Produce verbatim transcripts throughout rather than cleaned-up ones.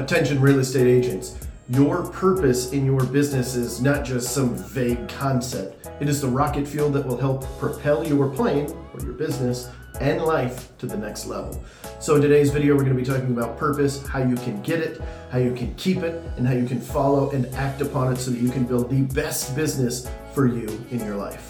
Attention real estate agents, your purpose in your business is not just some vague concept. It is the rocket fuel that will help propel your plane or your business and life to the next level. So in today's video, we're going to be talking about purpose, how you can get it, how you can keep it, and how you can follow and act upon it so that you can build the best business for you in your life.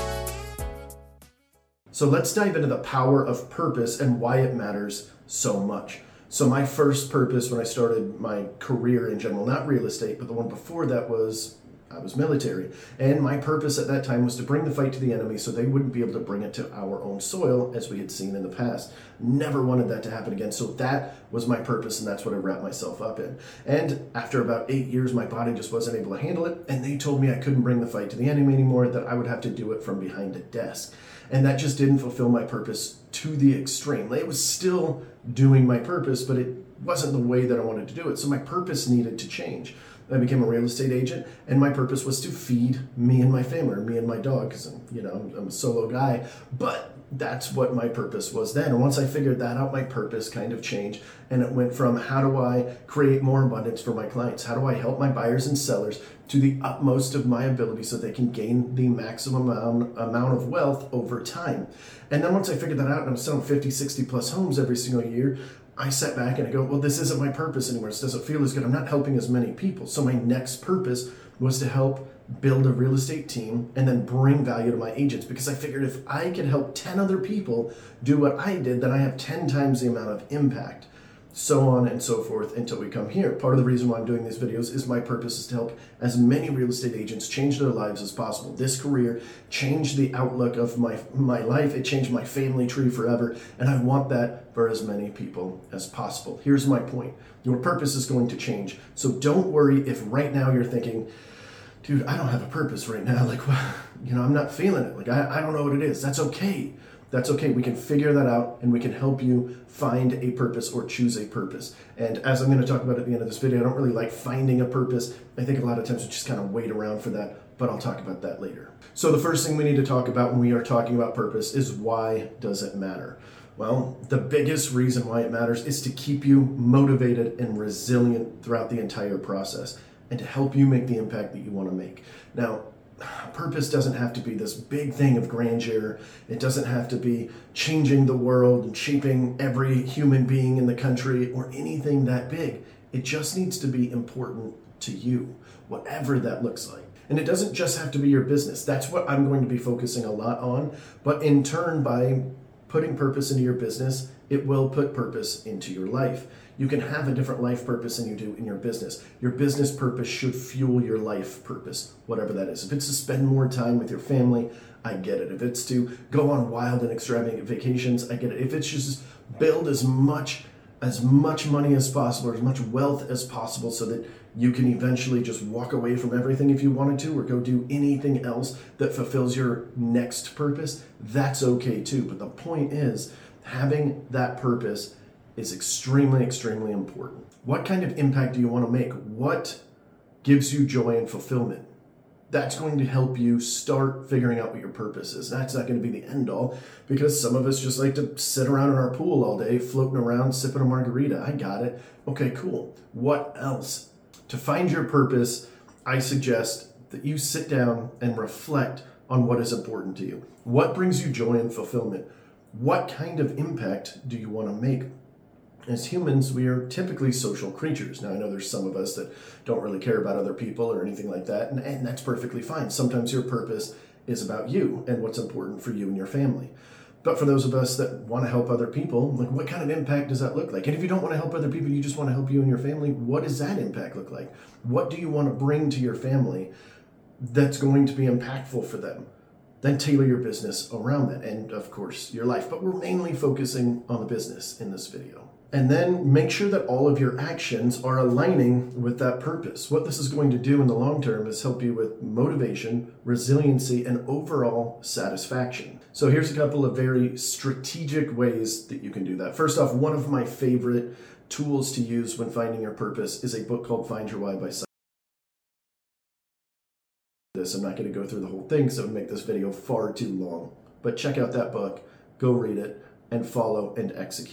So let's dive into the power of purpose and why it matters so much. So my first purpose when I started my career in general, not real estate, but the one before that was I was military. And my purpose at that time was to bring the fight to the enemy so they wouldn't be able to bring it to our own soil as we had seen in the past. Never wanted that to happen again. So that was my purpose, and that's what I wrapped myself up in. And after about eight years, my body just wasn't able to handle it. And they told me I couldn't bring the fight to the enemy anymore, that I would have to do it from behind a desk. And that just didn't fulfill my purpose to the extreme. It was still doing my purpose, but it wasn't the way that I wanted to do it. So my purpose needed to change. I became a real estate agent, and my purpose was to feed me and my family, or me and my dog, because I'm, you know, I'm, I'm a solo guy. But that's what my purpose was then. And once I figured that out, my purpose kind of changed, and it went from how do I create more abundance for my clients? How do I help my buyers and sellers to the utmost of my ability so they can gain the maximum amount, amount of wealth over time? And then once I figured that out, and I'm selling fifty, sixty plus homes every single year, I sat back and I go, well, this isn't my purpose anymore. This doesn't feel as good. I'm not helping as many people. So my next purpose was to help build a real estate team and then bring value to my agents, because I figured if I could help ten other people do what I did, then I have ten times the amount of impact. So on and so forth until we come here. Part of the reason why I'm doing these videos is my purpose is to help as many real estate agents change their lives as possible. This career changed the outlook of my, my life. It changed my family tree forever. And I want that for as many people as possible. Here's my point. Your purpose is going to change. So don't worry if right now you're thinking, dude, I don't have a purpose right now. Like, well, you know, I'm not feeling it. Like, I, I don't know what it is. That's okay. That's okay. We can figure that out, and we can help you find a purpose or choose a purpose. And as I'm going to talk about at the end of this video, I don't really like finding a purpose. I think a lot of times we just kind of wait around for that, but I'll talk about that later. So the first thing we need to talk about when we are talking about purpose is, why does it matter? Well, the biggest reason why it matters is to keep you motivated and resilient throughout the entire process, and to help you make the impact that you want to make. Now, purpose doesn't have to be this big thing of grandeur. It doesn't have to be changing the world and shaping every human being in the country or anything that big. It just needs to be important to you, whatever that looks like. And it doesn't just have to be your business. That's what I'm going to be focusing a lot on. But in turn, by putting purpose into your business, it will put purpose into your life. You can have a different life purpose than you do in your business. Your business purpose should fuel your life purpose, whatever that is. If it's to spend more time with your family, I get it. If it's to go on wild and extravagant vacations, I get it. If it's just build as much as much money as possible, or as much wealth as possible, so that you can eventually just walk away from everything if you wanted to, or go do anything else that fulfills your next purpose, that's okay too. But the point is, having that purpose is extremely, extremely important. What kind of impact do you want to make? What gives you joy and fulfillment? That's going to help you start figuring out what your purpose is. That's not going to be the end all, because some of us just like to sit around in our pool all day, floating around, sipping a margarita. I got it. Okay, cool. What else? To find your purpose, I suggest that you sit down and reflect on what is important to you. What brings you joy and fulfillment? What kind of impact do you want to make? As humans, we are typically social creatures. Now, I know there's some of us that don't really care about other people or anything like that, and, and that's perfectly fine. Sometimes your purpose is about you and what's important for you and your family. But for those of us that want to help other people, like, what kind of impact does that look like? And if you don't want to help other people, you just want to help you and your family, what does that impact look like? What do you want to bring to your family that's going to be impactful for them? Then tailor your business around that, and of course, your life. But we're mainly focusing on the business in this video. And then make sure that all of your actions are aligning with that purpose. What this is going to do in the long term is help you with motivation, resiliency, and overall satisfaction. So here's a couple of very strategic ways that you can do that. First off, one of my favorite tools to use when finding your purpose is a book called Find Your Why by Simon. This, I'm not going to go through the whole thing, so it would make this video far too long. But check out that book, go read it, and follow and execute.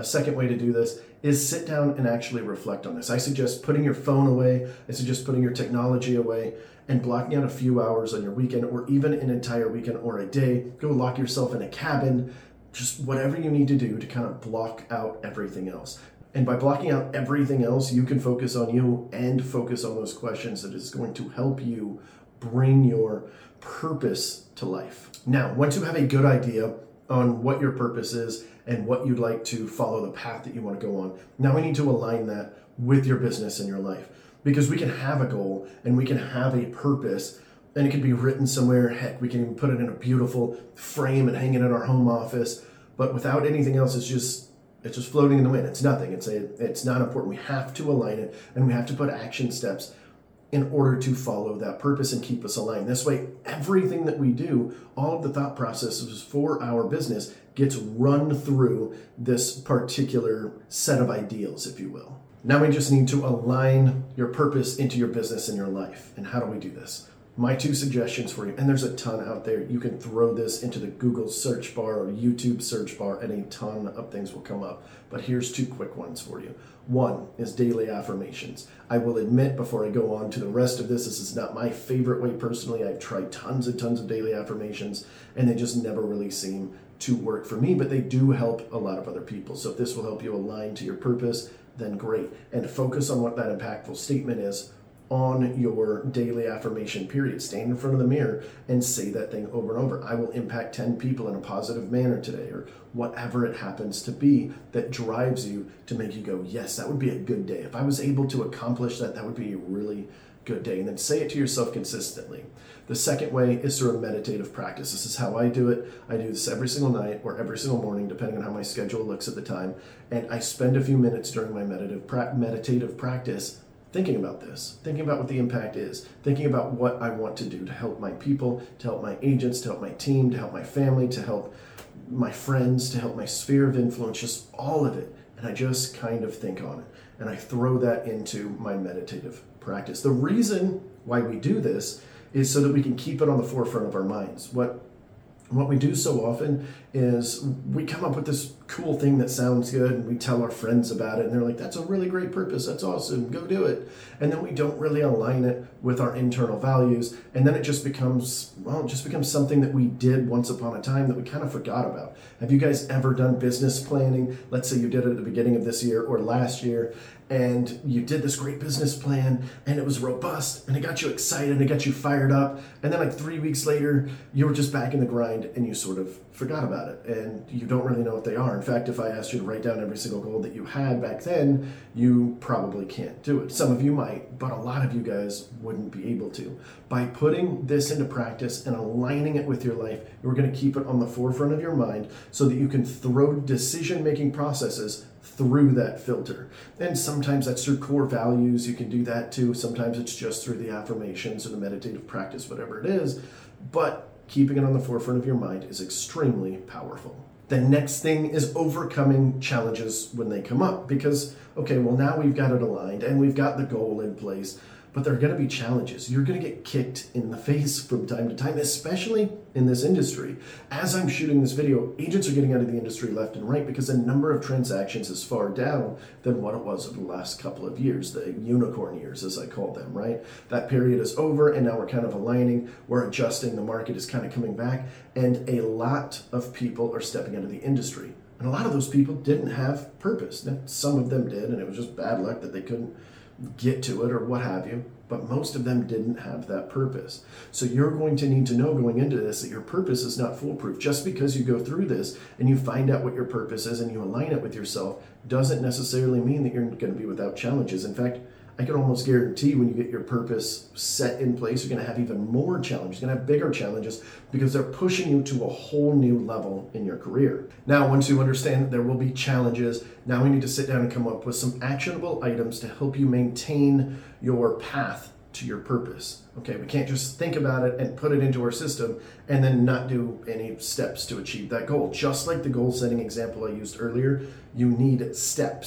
A second way to do this is sit down and actually reflect on this. I suggest putting your phone away. I suggest putting your technology away and blocking out a few hours on your weekend, or even an entire weekend or a day. Go lock yourself in a cabin, just whatever you need to do to kind of block out everything else. And by blocking out everything else, you can focus on you and focus on those questions that is going to help you bring your purpose to life. Now, once you have a good idea on what your purpose is and what you'd like to follow, the path that you want to go on, now we need to align that with your business and your life. Because we can have a goal and we can have a purpose, and it can be written somewhere. Heck, we can even put it in a beautiful frame and hang it in our home office. But without anything else, it's just it's just floating in the wind. It's nothing. It's a, it's not important. We have to align it, and we have to put action steps in order to follow that purpose and keep us aligned. This way, everything that we do, all of the thought processes for our business gets run through this particular set of ideals, if you will. Now we just need to align your purpose into your business and your life. And how do we do this? My two suggestions for you, and there's a ton out there. You can throw this into the Google search bar or YouTube search bar, and a ton of things will come up. But here's two quick ones for you. One is daily affirmations. I will admit before I go on to the rest of this, this is not my favorite way personally. I've tried tons and tons of daily affirmations, and they just never really seem to work for me, but they do help a lot of other people. So if this will help you align to your purpose, then great. And focus on what that impactful statement is on your daily affirmation period. Stand in front of the mirror and say that thing over and over. I will impact ten people in a positive manner today, or whatever it happens to be that drives you to make you go, yes, that would be a good day. If I was able to accomplish that, that would be a really good day. And then say it to yourself consistently. The second way is through a meditative practice. This is how I do it. I do this every single night or every single morning, depending on how my schedule looks at the time. And I spend a few minutes during my meditative pra- meditative practice thinking about this, thinking about what the impact is, thinking about what I want to do to help my people, to help my agents, to help my team, to help my family, to help my friends, to help my sphere of influence, just all of it. And I just kind of think on it. And I throw that into my meditative practice. The reason why we do this is so that we can keep it on the forefront of our minds. What What we do so often is we come up with this cool thing that sounds good, and we tell our friends about it, and they're like, that's a really great purpose, that's awesome, go do it. And then we don't really align it with our internal values, and then it just becomes, well, it just becomes something that we did once upon a time that we kind of forgot about. Have you guys ever done business planning? Let's say you did it at the beginning of this year or last year, and you did this great business plan, and it was robust, and it got you excited, and it got you fired up, and then like three weeks later, you were just back in the grind, and you sort of forgot about it, and you don't really know what they are. In fact, if I asked you to write down every single goal that you had back then, you probably can't do it. Some of you might, but a lot of you guys wouldn't be able to. By putting this into practice and aligning it with your life, you're going to keep it on the forefront of your mind so that you can throw decision-making processes through that filter. And sometimes that's through core values. You can do that too. Sometimes it's just through the affirmations or the meditative practice, whatever it is. But keeping it on the forefront of your mind is extremely powerful. The next thing is overcoming challenges when they come up, because, okay, well, now we've got it aligned and we've got the goal in place, but there are going to be challenges. You're going to get kicked in the face from time to time, especially in this industry. As I'm shooting this video, agents are getting out of the industry left and right because the number of transactions is far down than what it was over the last couple of years, the unicorn years, as I call them, right? That period is over, and now we're kind of aligning, we're adjusting, the market is kind of coming back, and a lot of people are stepping out of the industry. And a lot of those people didn't have purpose. Now, some of them did, and it was just bad luck that they couldn't get to it or what have you, but most of them didn't have that purpose. So you're going to need to know going into this that your purpose is not foolproof. Just because you go through this and you find out what your purpose is and you align it with yourself doesn't necessarily mean that you're going to be without challenges. In fact, I can almost guarantee when you get your purpose set in place, you're going to have even more challenges, you're going to have bigger challenges because they're pushing you to a whole new level in your career. Now, once you understand that there will be challenges, now we need to sit down and come up with some actionable items to help you maintain your path to your purpose. Okay, we can't just think about it and put it into our system and then not do any steps to achieve that goal. Just like the goal setting example I used earlier, you need steps.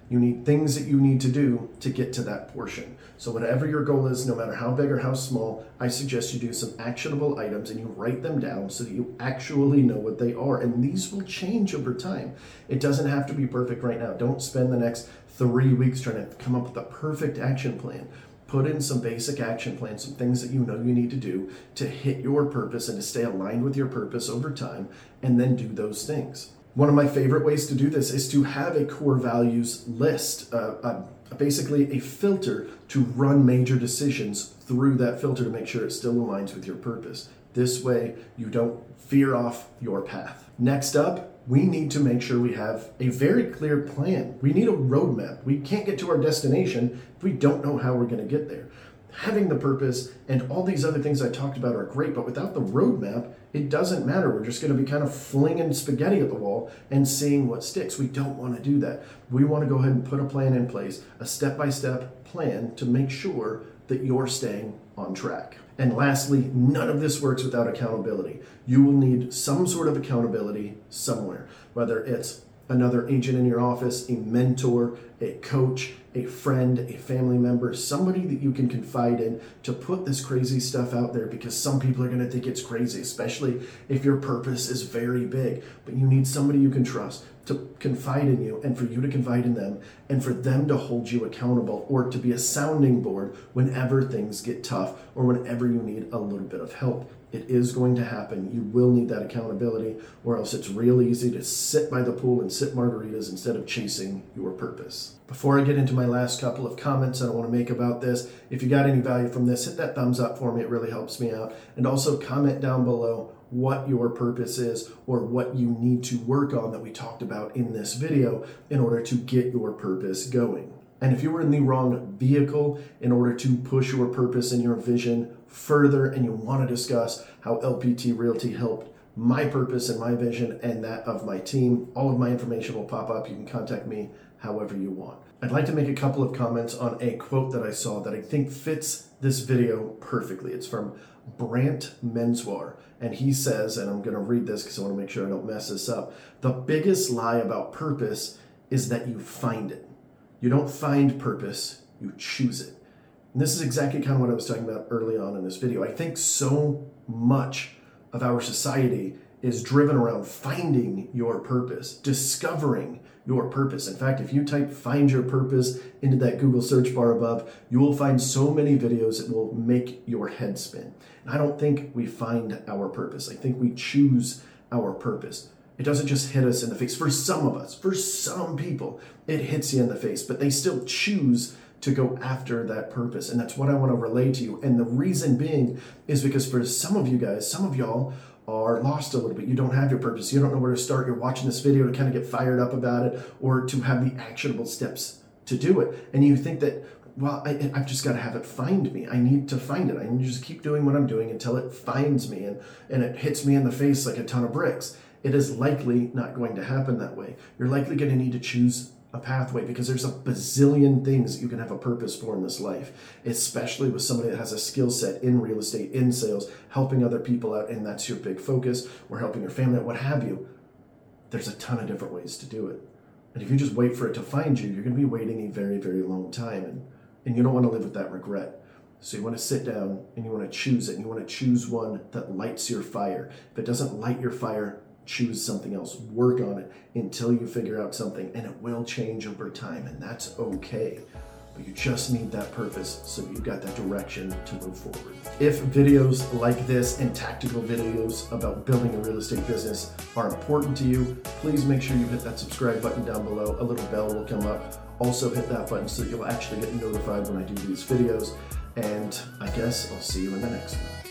You need things that you need to do to get to that portion. So whatever your goal is, no matter how big or how small, I suggest you do some actionable items and you write them down so that you actually know what they are. And these will change over time. It doesn't have to be perfect right now. Don't spend the next three weeks trying to come up with a perfect action plan. Put in some basic action plans, some things that you know you need to do to hit your purpose and to stay aligned with your purpose over time, and then do those things. One of my favorite ways to do this is to have a core values list, uh, uh, basically a filter to run major decisions through that filter to make sure it still aligns with your purpose. This way, you don't veer off your path. Next up, we need to make sure we have a very clear plan. We need a roadmap. We can't get to our destination if we don't know how we're going to get there. Having the purpose and all these other things I talked about are great, but without the roadmap, it doesn't matter. We're just going to be kind of flinging spaghetti at the wall and seeing what sticks. We don't want to do that. We want to go ahead and put a plan in place, a step-by-step plan to make sure that you're staying on track. And lastly, none of this works without accountability. You will need some sort of accountability somewhere, whether it's another agent in your office, a mentor, a coach, a friend, a family member, somebody that you can confide in to put this crazy stuff out there, because some people are going to think it's crazy, especially if your purpose is very big. But you need somebody you can trust to confide in you and for you to confide in them and for them to hold you accountable or to be a sounding board whenever things get tough or whenever you need a little bit of help. It is going to happen. You will need that accountability, or else it's real easy to sit by the pool and sip margaritas instead of chasing your purpose. Before I get into my last couple of comments I want to make about this, if you got any value from this, hit that thumbs up for me. It really helps me out. And also comment down below what your purpose is or what you need to work on that we talked about in this video in order to get your purpose going. And if you were in the wrong vehicle in order to push your purpose and your vision further, and you want to discuss how L P T Realty helped my purpose and my vision and that of my team, all of my information will pop up. You can contact me however you want. I'd like to make a couple of comments on a quote that I saw that I think fits this video perfectly. It's from Brant Menswar, and he says, and I'm going to read this because I want to make sure I don't mess this up, the biggest lie about purpose is that you find it. You don't find purpose, you choose it. And this is exactly kind of what I was talking about early on in this video. I think so much of our society is driven around finding your purpose, discovering your purpose. In fact, if you type "find your purpose" into that Google search bar above, you will find so many videos that will make your head spin. And I don't think we find our purpose. I think we choose our purpose. It doesn't just hit us in the face. For some of us, for some people, it hits you in the face, but they still choose to go after that purpose. And that's what I want to relay to you. And the reason being is because for some of you guys, some of y'all are lost a little bit. You don't have your purpose. You don't know where to start. You're watching this video to kind of get fired up about it or to have the actionable steps to do it. And you think that, well, I, I've just got to have it find me. I need to find it. I need to just keep doing what I'm doing until it finds me and, and it hits me in the face like a ton of bricks. It is likely not going to happen that way. You're likely going to need to choose a pathway, because there's a bazillion things you can have a purpose for in this life, especially with somebody that has a skill set in real estate, in sales, helping other people out, and that's your big focus, or helping your family, what have you. There's a ton of different ways to do it. And if you just wait for it to find you, you're going to be waiting a very, very long time, and, and you don't want to live with that regret. So you want to sit down and you want to choose it, and you want to choose one that lights your fire. If it doesn't light your fire, choose something else. Work on it until you figure out something, and it will change over time, and that's okay. But you just need that purpose so you've got that direction to move forward. If videos like this and tactical videos about building a real estate business are important to you, please make sure you hit that subscribe button down below. A little bell will come up. Also hit that button so that you'll actually get notified when I do these videos. And I guess I'll see you in the next one.